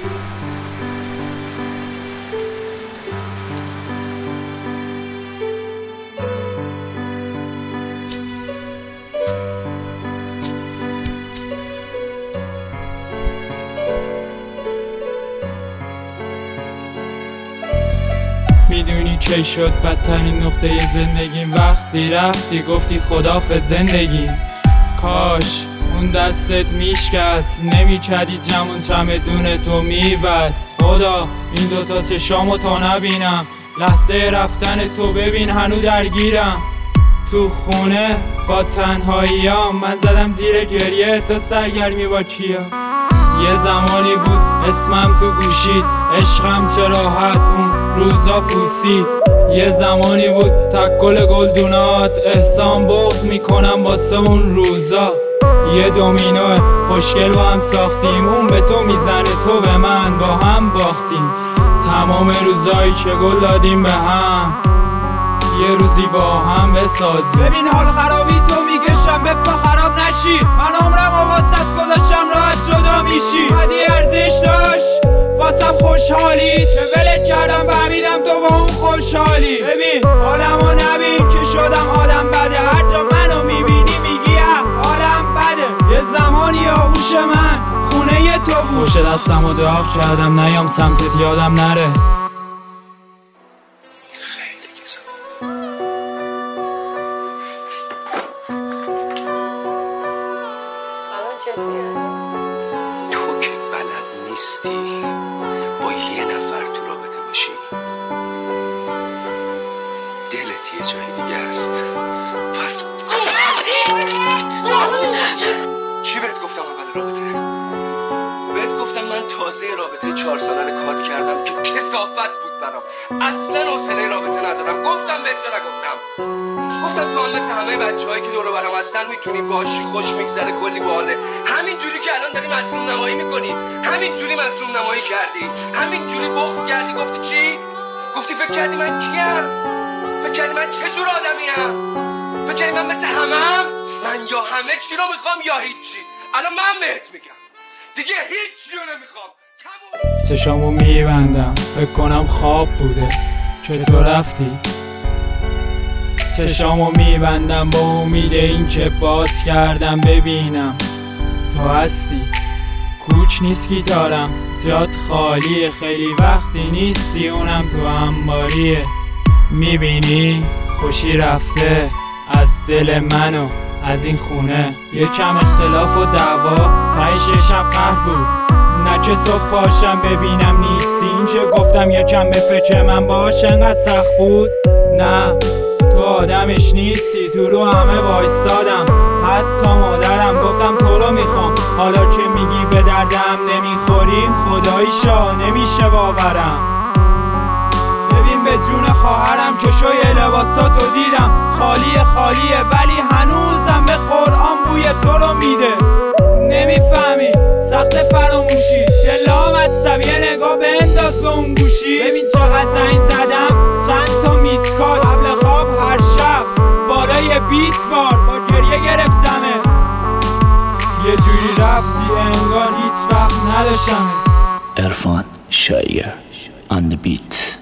میدونی کی شد بدترین نقطه زندگیم؟ وقتی رفتی گفتی خداحافظ زندگی. کاش اون دستت میشکست، نمیکردی جمعون چمدون تو میبست. خدا این دوتا چشامو تا نبینم، لحظه رفتن تو ببین هنو درگیرم. تو خونه با تنهاییام من زدم زیر گریه، تو سرگرمی با کیا؟ یه زمانی بود اسمم تو گوشید، عشقم چه راحت اون روزا پوسید. یه زمانی بود تکل گلدونات، احسان بغض میکنم واسه اون روزا. یه دومینو خوشگل با هم ساختیم، اون به تو میزنه تو به من، با هم باختیم. تمام روزایی که گل دادیم به هم، یه روزی با هم بسازیم. ببین حال خرابی تو میکشم به پا خراب نشی، من عمرم و واسط گذاشتم راحت جدا میشی. حدی ارزش داشت واسم خوشحالی، که ولت کردم فهمیدم تو با اون خوشحالی. ببین حالمو نبین که شدم آدم بده، هر جا منو میبینی میگی حالم بده. یه زمانی آغوش من خونه تو بود، پشت دستم و داغ کردم نیام سمتت یادم نره. تو که بلد نیستی با یه نفر تو رابطه باشی، دلت یه جای دیگه است. پس چی بهت گفتم اول رابطه؟ بهت گفتم من تازه رابطه 4 ساله رو کات کردم که کثافت بود برام، اصلا حوصله رابطه ندارم. گفتم بهت یا نگفتم؟ گفتم تو هم مثل همه بچه‌هایی که دور و برم هستن میتونی باشی، خوش میگذره، کلی باحاله. همین جوری که الان داری مظلوم نمایی میکنی، همین جوری مظلوم نمایی کردی، همین جوری بغض کردی. گفتی چی؟ گفتی فکر کردی من کیم؟ فکر کردی من چه جور آدمیم؟ فکر کردی من مثل همم؟ من یا همه چی رو میخوام یا هیچی. الان من بهت میگم دیگه هیچی رو نمیخوام. چشامو میبندم فکر کنم خواب بوده که تو رفتی. چشامو میبندم با امید این که باز کردم ببینم تو هستی. کوچ نیست گیتارم، جات خالیه، خیلی وقتی نیستی، اونم تو انباریه. میبینی خوشی رفته از دل منو از این خونه. یکم اختلاف و دعوا تایش یه شب قهر بود، نه که صبح پاشم ببینم نیستی. این که گفتم یکم به فکر من باش انقدر سخت بود. نه تو آدمش نیستی، تو رو همه وایستادم، حتی مادرم گفتم تو رو میخوام. حالا که میگی به دردم نمیخوریم، خداییشا نمیشه باورم. ببین به جون خواهرم که شوی لباساتو دیدم، خالیه ولی هنوزم به قرآن بوی تو رو میده. نمیفهمی سخت فراموشی، دلام از یه نگاه به انداز به اون گوشی. ببین چقدر زنگ زدم، چند تا میسکال قبل خواب هر شب بالای 20 بار با گریه گرفتمه. یه جوری رفتی انگار هیچ وقت نداشتمه. عرفان شایر on the beat.